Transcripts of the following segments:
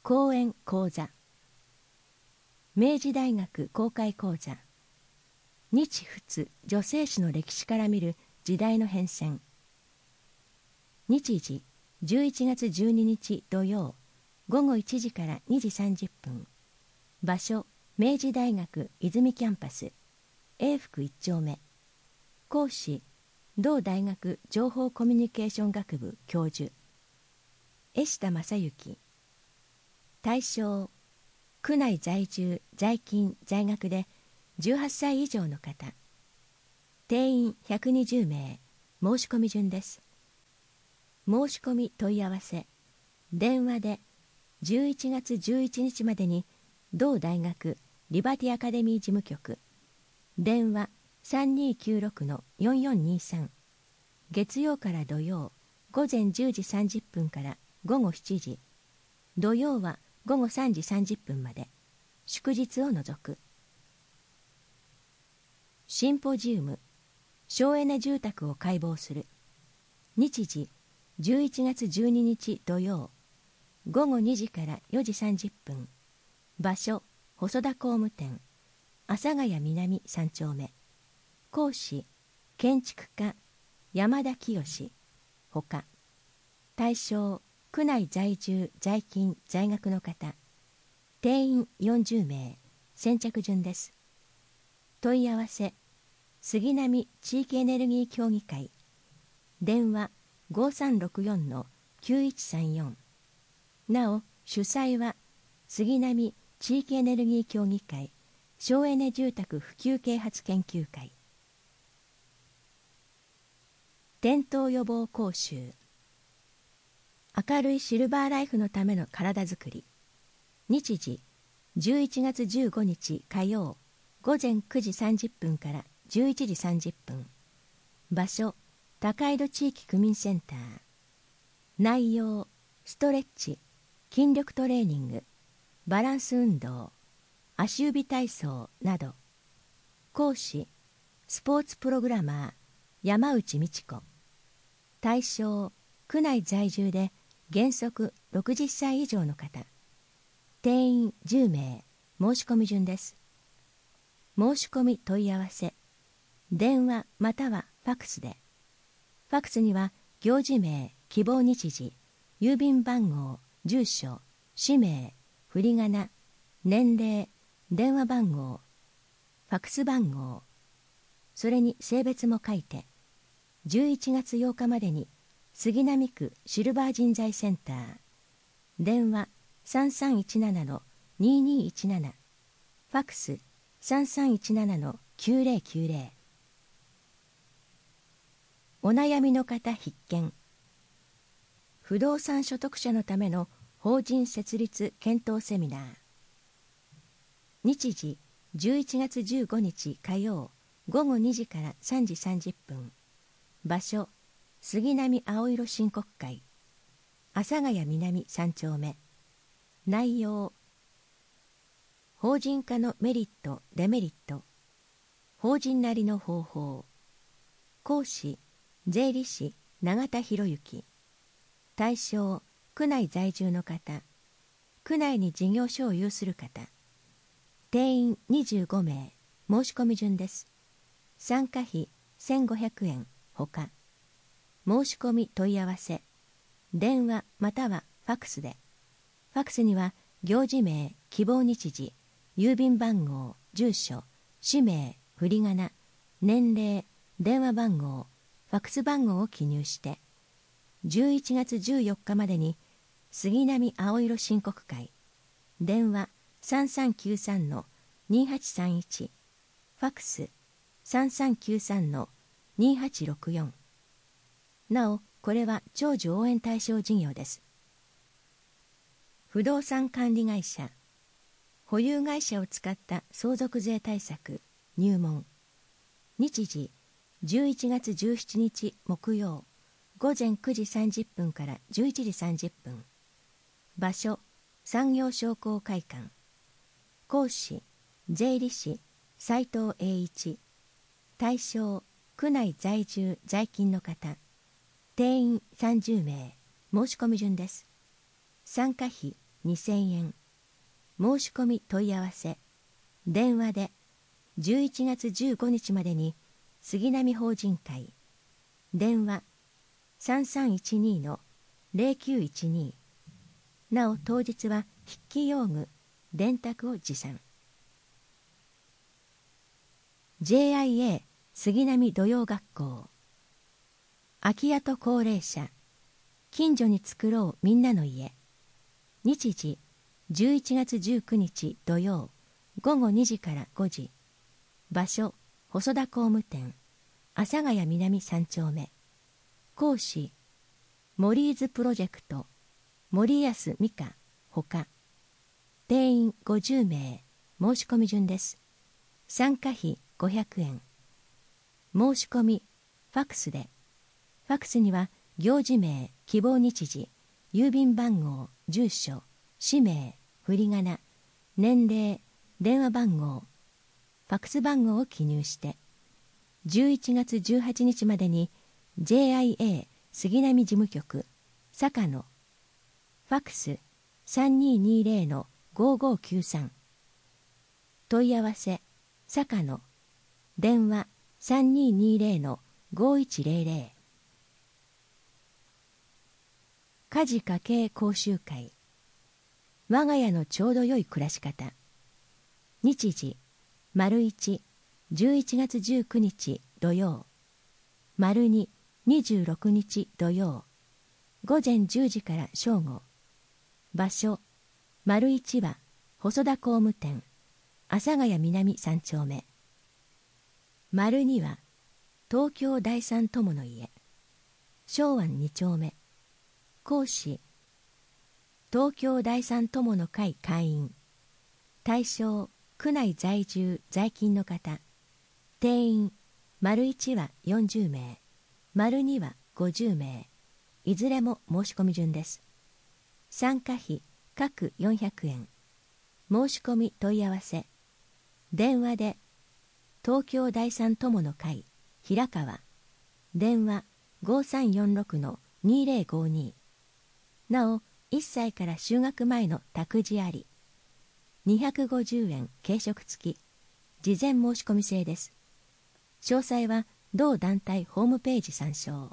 講演講座。明治大学公開講座。日仏女性史の歴史から見る時代の変遷。日時11月12日土曜午後1時から2時30分。場所明治大学泉キャンパス永福1丁目。講師同大学情報コミュニケーション学部教授江下正幸。対象区内在住在勤在学で18歳以上の方。定員120名。申し込み順です。申し込み問い合わせ電話で11月11日までに同大学リバティアカデミー事務局電話 3296-4423 月曜から土曜午前10時30分から午後7時、土曜は午後3時30分まで、祝日を除く。シンポジウム省エネ住宅を解剖する。日時11月12日土曜午後2時から4時30分。場所細田工務店阿佐ヶ谷南3丁目。講師建築家山田清。ほか対象区内在住在勤在学の方。定員40名。先着順です。問い合わせ杉並地域エネルギー協議会電話 5364-9134。なお主催は杉並地域エネルギー協議会省エネ住宅普及啓発研究会。転倒予防講習。明るいシルバーライフのための体づくり。日時11月15日火曜午前9時30分から11時30分。場所高井戸地域区民センター。内容ストレッチ、筋力トレーニング、バランス運動、足指体操など。講師スポーツプログラマー山内美智子。対象区内在住で原則60歳以上の方。定員10名。申し込み順です。申し込み問い合わせ電話またはファクスで。ファクスには行事名、希望日時、郵便番号、住所、氏名、振り仮名、年齢、電話番号、ファクス番号、それに性別も書いて、11月8日までに杉並区シルバー人材センター。電話 3317-2217。ファクス 3317-9090。お悩みの方必見。不動産所得者のための法人設立検討セミナー。日時11月15日火曜午後2時から3時30分。場所杉並青色申告会阿佐ヶ谷南3丁目。内容法人化のメリットデメリット、法人なりの方法。講師税理士永田博之。対象区内在住の方、区内に事業所を有する方。定員25名。申し込み順です。参加費1500円ほか。申し込み問い合わせ電話またはファクスで。ファクスには行事名、希望日時、郵便番号、住所、氏名、振り仮名、年齢、電話番号、ファクス番号を記入して11月14日までに杉並青色申告会電話 3393-2831。ファクス 3393-2864。なおこれは長寿応援対象事業です。不動産管理会社保有会社を使った相続税対策入門。日時11月17日木曜午前9時30分から11時30分。場所産業商工会館。講師税理士斉藤栄一。対象区内在住在勤の方。定員30名。申し込み順です。参加費 2000円。申し込み問い合わせ。電話で11月15日までに杉並法人会。電話 3312-0912。なお当日は筆記用具、電卓を持参。JIA 杉並土曜学校。空き家と高齢者。近所に作ろうみんなの家。日時11月19日土曜午後2時から5時。場所細田工務店、阿佐ヶ谷南3丁目。講師モリーズプロジェクト、森安美香ほか。定員50名。申し込み順です。参加費500円。申し込みファックスで。ファックスには行事名、希望日時、郵便番号、住所、氏名、振り仮名、年齢、電話番号、ファックス番号を記入して11月18日までに JIA 杉並事務局坂野ファックス 3220-5593 問い合わせ坂野電話 3220-5100 家事家計講習会。我が家のちょうど良い暮らし方。日時丸1、11月19日土曜。丸2、26日土曜。午前10時から正午。場所丸1は細田工務店、阿佐ヶ谷南3丁目。丸2は東京第三友の家、昭安2丁目。講師東京第三友の会会員。対象区内在住在勤の方。定員丸1は40名、丸2は50名。いずれも申し込み順です。参加費各400円。申し込み問い合わせ。電話で東京第三友の会平川。電話 5346-2052。なお1歳から就学前の託児あり。250円軽食付き。事前申し込み制です。詳細は同団体ホームページ参照。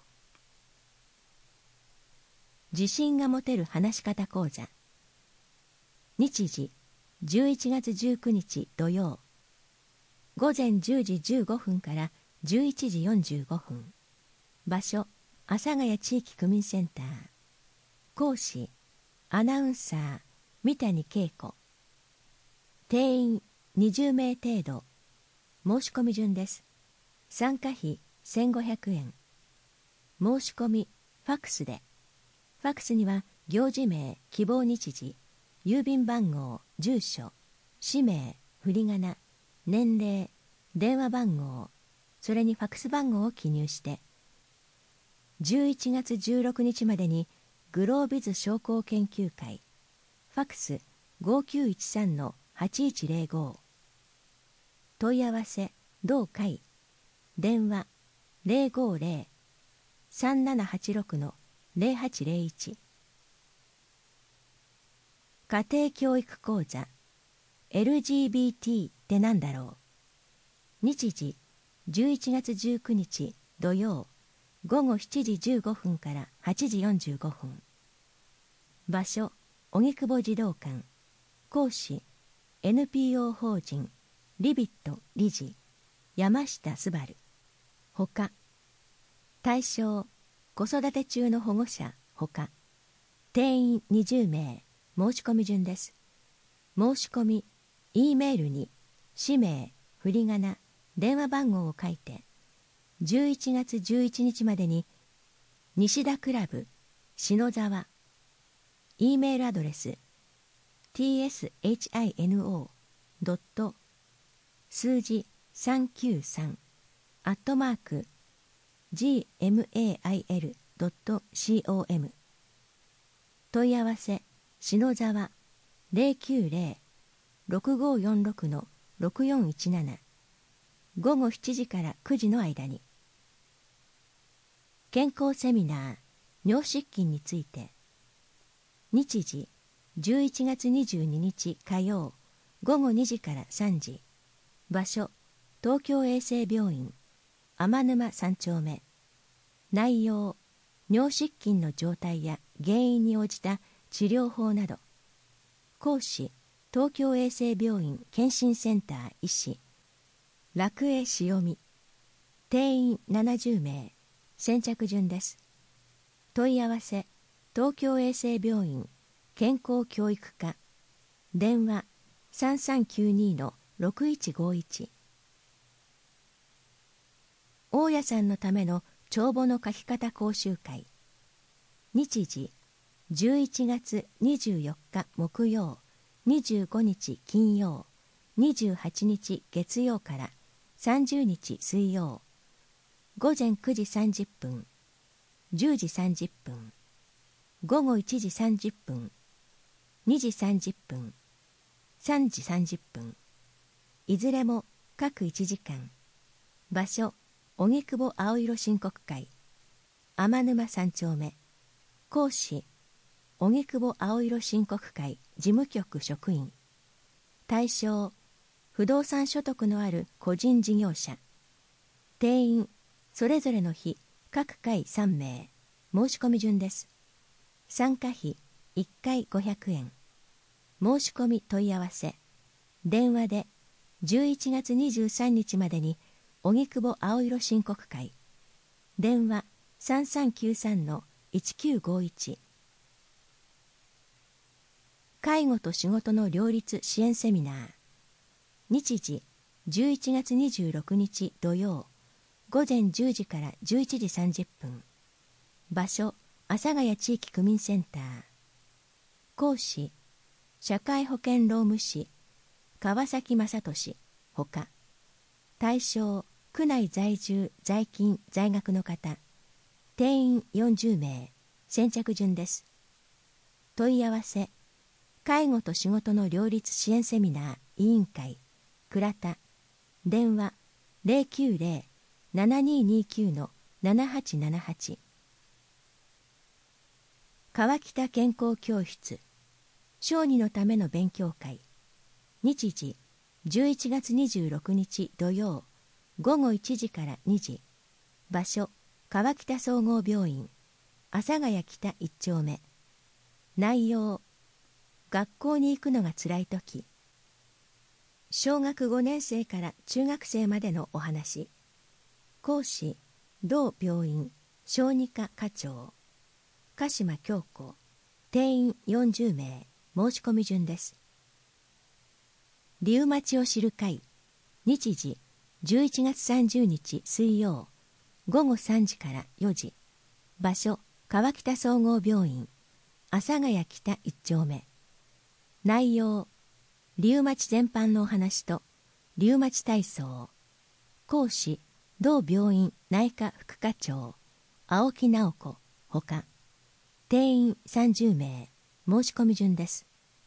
自信が持てる話し方講座。日時11月19日土曜。午前10時15分から11時45分。場所阿佐ヶ谷地域区民センター。講師アナウンサー三谷恵子。定員20名程度。申し込み順です。参加費1500円。申し込みファックスで。ファックスには行事名、希望日時、郵便番号、住所、氏名、振り仮名、年齢、電話番号、それにファックス番号を記入して11月16日までにグロービズ商工研究会ファックス 5913-8105 問い合わせ同会電話 050-3786-0801 家庭教育講座 LGBT ってなんだろう。日時11月19日土曜午後7時15分から8時45分。場所荻窪児童館。講師 NPO 法人リビット理事山下昴。ほか。対象子育て中の保護者ほか。定員20名。申し込み順です。申し込み E メールに氏名、振り仮名、電話番号を書いて11月11日までに西田クラブ篠沢 E メールアドレス tshino. 数字393 @gmail.com 問い合わせ篠沢 090-6546-6417 午後7時から9時の間に。健康セミナー尿失禁について。日時 11月22日火曜午後2時から3時。場所、東京衛生病院天沼3丁目。内容、尿失禁の状態や原因に応じた治療法など。講師、東京衛生病院健診センター医師楽江潮美。定員70名。先着順です。問い合わせ、東京衛生病院健康教育課。電話3392-6151。大家さんのための帳簿の書き方講習会。日時、11月24日木曜、25日金曜、28日月曜から30日水曜。午前9時30分、10時30分、午後1時30分、2時30分、3時30分。いずれも各1時間。場所、荻窪青色申告会。天沼3丁目。講師、荻窪青色申告会事務局職員。対象、不動産所得のある個人事業者。定員、それぞれの日、各回3名。申し込み順です。参加費、1回500円。申し込み問い合わせ。電話で、11月23日までに、荻窪青色申告会。電話、3393-1951。介護と仕事の両立支援セミナー。日時、11月26日土曜。午前10時から11時30分。場所、阿佐ヶ谷地域区民センター。講師、社会保険労務士、川崎正俊、ほか。対象、区内在住、在勤、在学の方。定員40名。先着順です。問い合わせ、介護と仕事の両立支援セミナー委員会、倉田。電話、090-7229-7878。川北健康教室。小児のための勉強会。日時、11月26日土曜。午後1時から2時。場所、川北総合病院。阿佐ヶ谷北1丁目。内容、学校に行くのがつらいとき。小学5年生から中学生までのお話。講師、同病院小児科課長鹿島京子。定員40名。申し込み順です。リウマチを知る会。日時、11月30日水曜。午後3時から4時。場所、川北総合病院阿佐ヶ谷北1丁目。内容、リウマチ全般のお話とリウマチ体操。講師、同病院内科副課長青木直子ほか。定員30名。申し込み順です。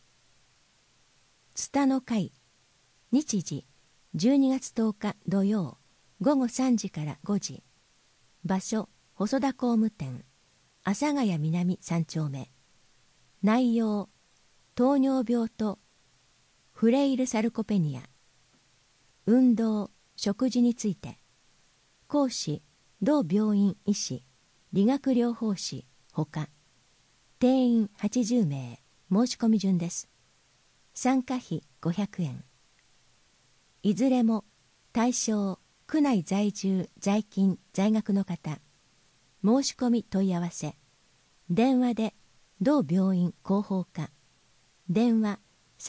ツタの会。日時、12月10日土曜。午後3時から5時。場所、細田工務店阿佐ヶ谷南3丁目。内容、糖尿病とフレイルサルコペニア。運動、食事について。講師、同病院医師理学療法士ほか。定員80名。申し込み順です。参加費500円。いずれも対象、区内在住、在勤、在学の方。申し込み問い合わせ。電話で、同病院広報課。電話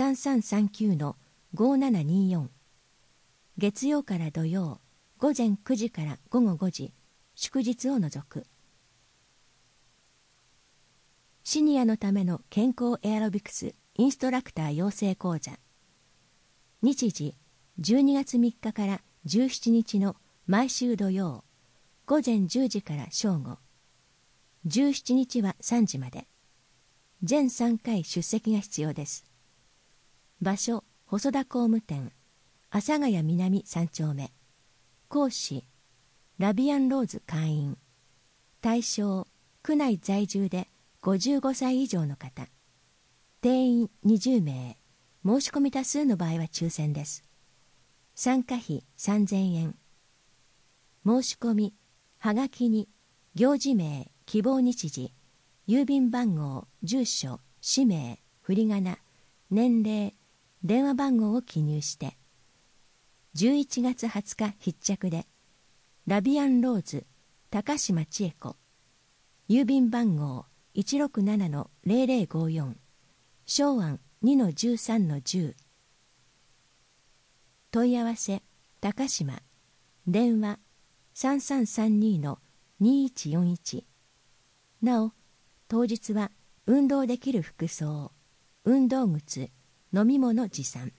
3339-5724。月曜から土曜、午前9時から午後5時、祝日を除く。シニアのための健康エアロビクスインストラクター養成講座。日時、12月3日から17日の毎週土曜、午前10時から正午。17日は3時まで。全3回出席が必要です。場所、細田工務店阿佐ヶ谷南3丁目。講師、ラビアンローズ会員。対象、区内在住で55歳以上の方。 定員20名、申し込み多数の場合は抽選です。参加費3000円。申し込み、はがきに、行事名、希望日時、郵便番号、住所、氏名、振り仮名、年齢、電話番号を記入して、11月20日必着で、ラビアンローズ、高島千恵子、郵便番号 167-0054、昭安 2-13-10。問い合わせ、高島、電話 3332-2141。なお、当日は運動できる服装、運動靴、飲み物持参。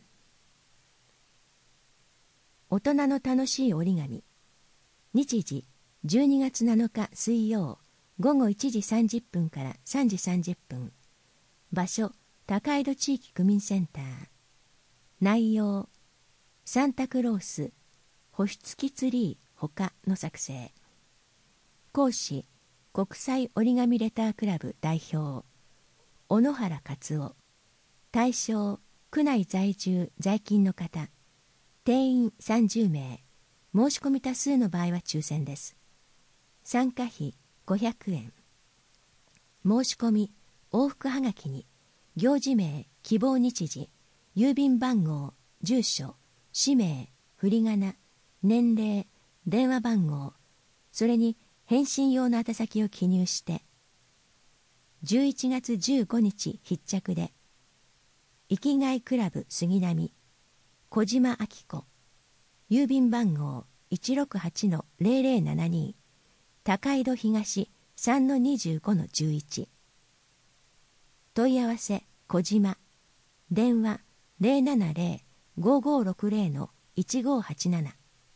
大人の楽しい折り紙。日時12月7日水曜午後1時30分から3時30分。場所、高井戸地域区民センター。内容、サンタクロース、星付きツリー他の作成。講師、国際折り紙レタークラブ代表、小野原克夫。対象、区内在住在勤の方。定員30名。申し込み多数の場合は抽選です。参加費500円。申し込み、往復はがきに、行事名、希望日時、郵便番号、住所、氏名、振り仮名、年齢、電話番号、それに返信用の宛先を記入して、11月15日必着で、生きがいクラブ杉並、小島明子、郵便番号 168-0072、高井戸東 3-25-11。問い合わせ、小島、電話 070-5560-1587。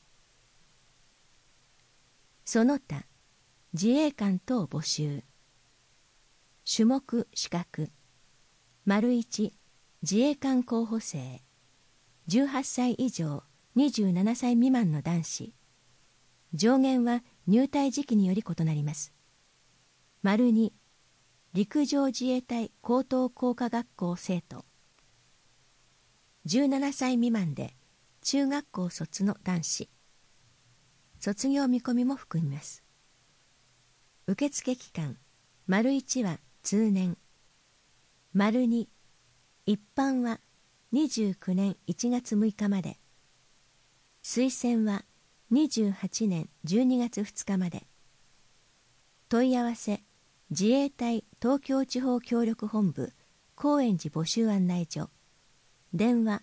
その他、自衛官等募集。種目資格。1、自衛官候補生。18歳以上27歳未満の男子。上限は入隊時期により異なります。2、陸上自衛隊高等工科学校生徒。17歳未満で中学校卒の男子。卒業見込みも含みます。受付期間、1は通年。2、一般は29年1月6日まで。推薦は28年12月2日まで。問い合わせ、自衛隊東京地方協力本部高円寺募集案内所。電話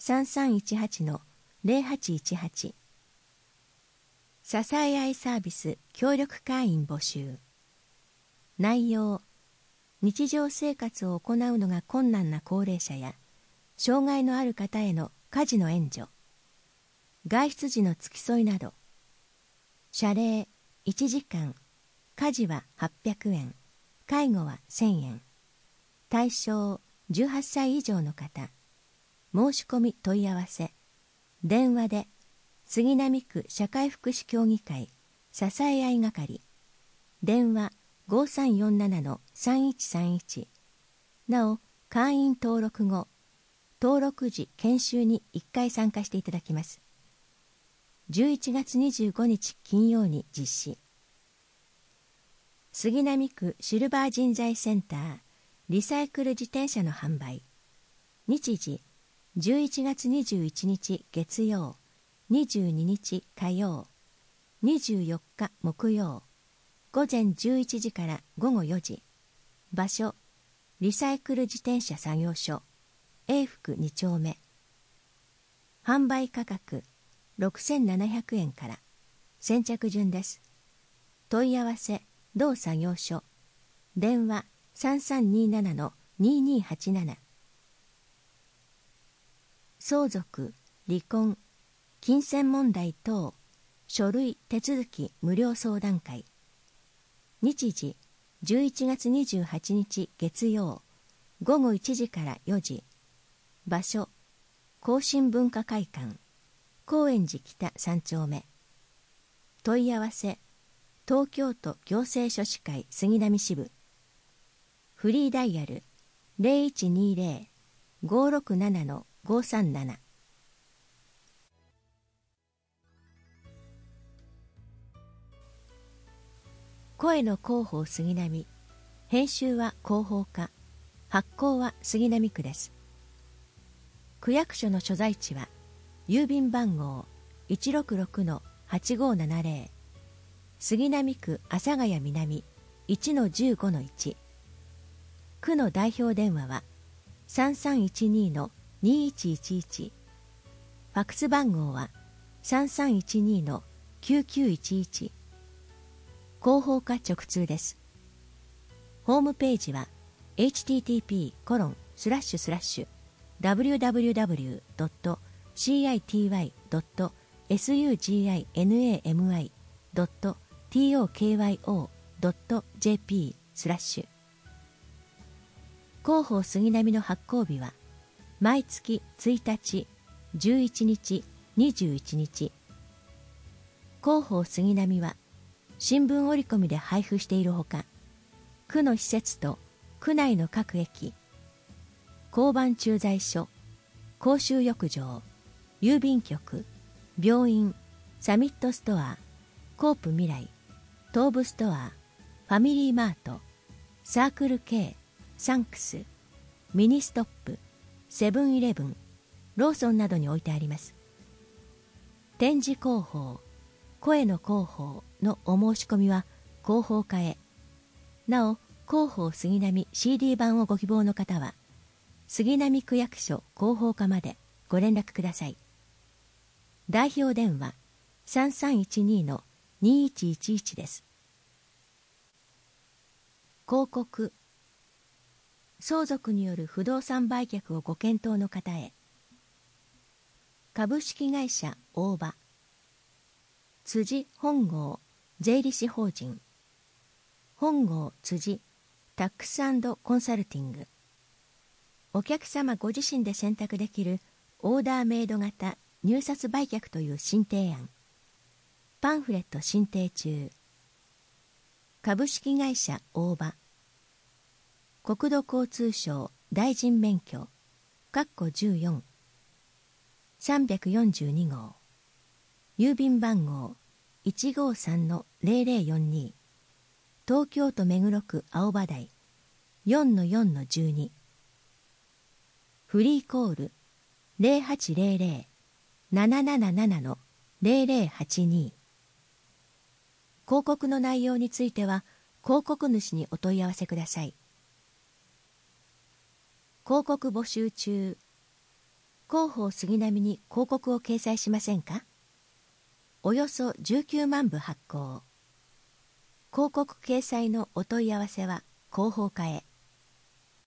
3318-0818。支え合いサービス協力会員募集。内容、日常生活を行うのが困難な高齢者や障害のある方への家事の援助、外出時の付き添いなど。謝礼1時間、家事は800円、介護は1000円。対象18歳以上の方。申し込み問い合わせ。電話で杉並区社会福祉協議会支え合い係。電話 5347-3131。なお、会員登録後、登録時研修に1回参加していただきます。11月25日金曜に実施。杉並区シルバー人材センターリサイクル自転車の販売。日時11月21日月曜、22日火曜、24日木曜、午前11時から午後4時。場所、リサイクル自転車作業所、永福2丁目。販売価格6700円から。先着順です。問い合わせ、同作業所。電話 3327-2287。相続、離婚、金銭問題等、書類手続き無料相談会。日時、11月28日月曜、午後1時から4時。場所、更新文化会館、高円寺北3丁目。問い合わせ、東京都行政書士会杉並支部。フリーダイヤル 0120-567-537。声の広報杉並。編集は広報課。発行は杉並区です。区役所の所在地は郵便番号 166-8570 杉並区阿佐ヶ谷南 1-15-1。区の代表電話は 3312-2111。ファックス番号は 3312-9911。広報課直通です。ホームページは http://www.city.signami.tokyo.jp/広報杉並の発行日は毎月1日、11日、21日。広報杉並は新聞折り込みで配布しているほか、区の施設と区内の各駅、交番駐在所、公衆浴場、郵便局、病院、サミットストア、コープ未来、東武ストア、ファミリーマート、サークル K、サンクス、ミニストップ、セブンイレブン、ローソンなどに置いてあります。展示広報、声の広報のお申し込みは広報課へ。なお、広報杉並 CD 版をご希望の方は杉並区役所広報課までご連絡ください。代表電話 3312-2111 です。広告。相続による不動産売却をご検討の方へ。株式会社大場、辻本郷税理士法人、本郷辻タックス&コンサルティング。お客様ご自身で選択できるオーダーメイド型入札売却という新提案。パンフレット進呈中。株式会社大場、国土交通省大臣免許14 342号。郵便番号 153-0042。東京都目黒区青葉台 4-4-12。フリーコール 0800-777-0082。広告の内容については広告主にお問い合わせください。広告募集中。広報杉並に広告を掲載しませんか？およそ19万部発行。広告掲載のお問い合わせは広報課へ。